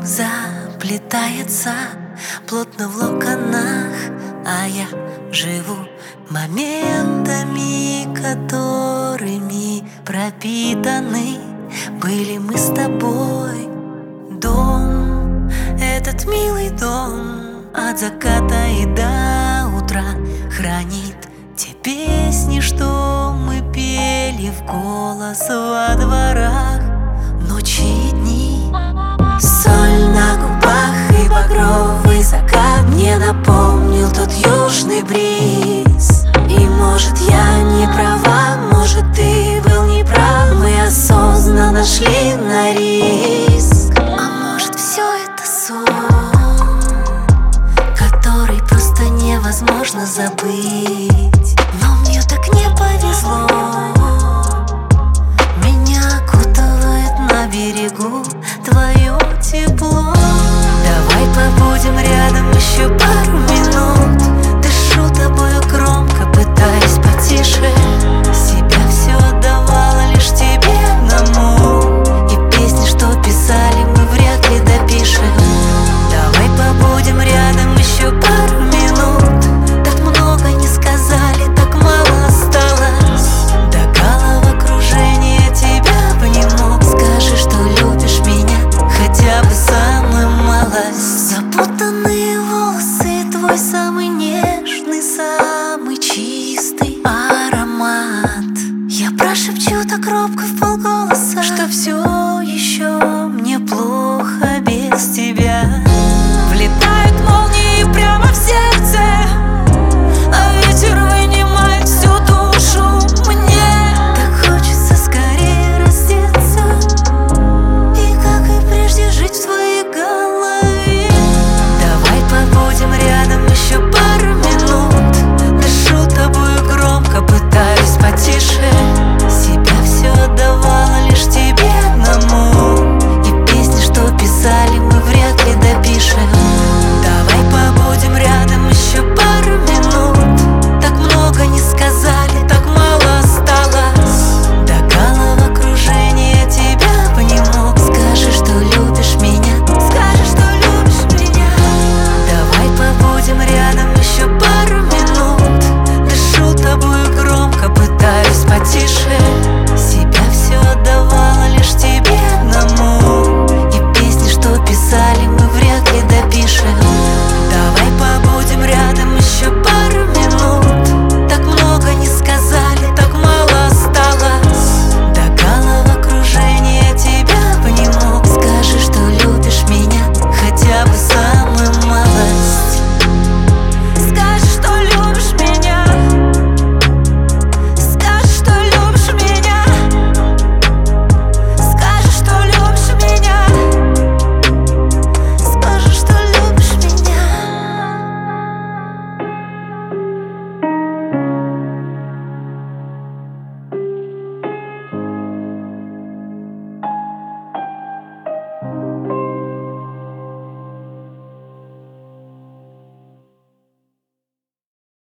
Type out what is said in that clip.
заплетается плотно в локонах, а я живу моментами, которыми пропитаны были мы с тобой. Дом, этот милый дом, от заката и до утра хранит те песни, что мы пели в голос во дворах. Ночи и дни, соль на губах и багровый закат мне напомнил тот южный бриз. И может я не права, может ты был неправ, мы осознанно шли на риск. А может все это сон, который просто невозможно забыть. Но мне так не повезло, меня окутывает на берегу